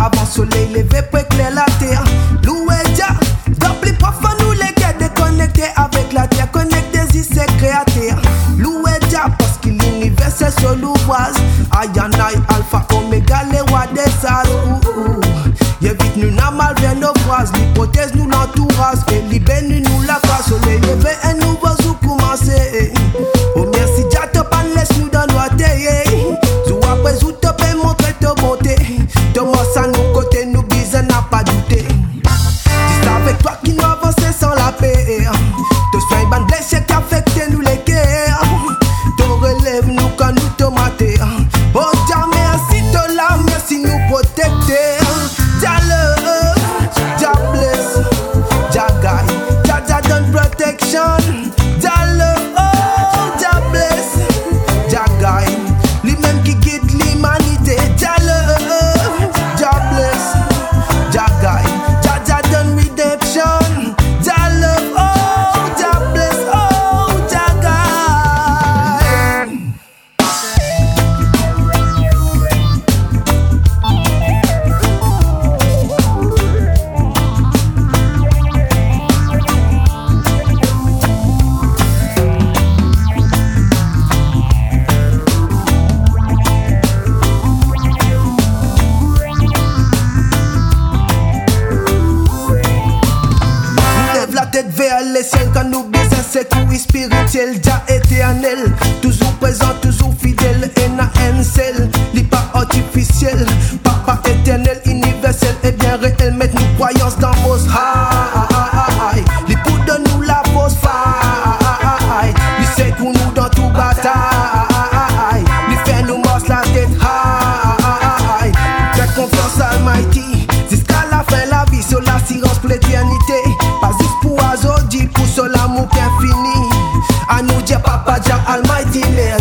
avant soleil levé pour éclairer la terre. Loué Jah, d'oubli parfois nous les gars déconnectés avec la terre, connectés ici créateur. Loué Jah parce qu'il est universel sur l'ouvroise. Ayanai, alpha, oméga, les rois des as. Évite nous n'a mal vers nos phrases, l'hypothèse nous l'entourage. Et libère nous la face, soleil levé un nouveau jour commencer. Oh merci Jah, te pas laisse nous dans notre terre. Zou après zou te peut montrer ta bonté. De moi ça nous côté nous bise n'a pas douté. C'est avec toi qui nous avancer sans la paix. Te soins ban blessé qui affecte nous les guerres. Te relève nous quand nous te mater. Oh Jah merci te la merci nous protecter. Jah love, Jah bless, Jah guide, Jah donne protection. Jah love, oh Jah bless, Jah guide, lui-même qui guide l'humanité. Jah love, Jah bless, Jah guide, Jah donne redemption. Jah love, oh Jah bless, oh Jah guide. Lève la tête vers les ciels quand nous baisons c'est tout spirituel. Jah éternel, toujours présent, toujours fidèle. N.A.N.C.L. Li pas artificiel, papa éternel, universel et bien réel. Mettre nous croyances dans vos high. Li pour de nous la fausse faille. Li c'est pour nous dans tout bataille. Li fait nous morce la tête high. Fais confiance à Almighty jusqu'à la fin la vie sur l'assurance pour l'éternité. Pas juste pour aujourd'hui, pour sur l'amour qui est infini. À nous dire papa Jah Almighty,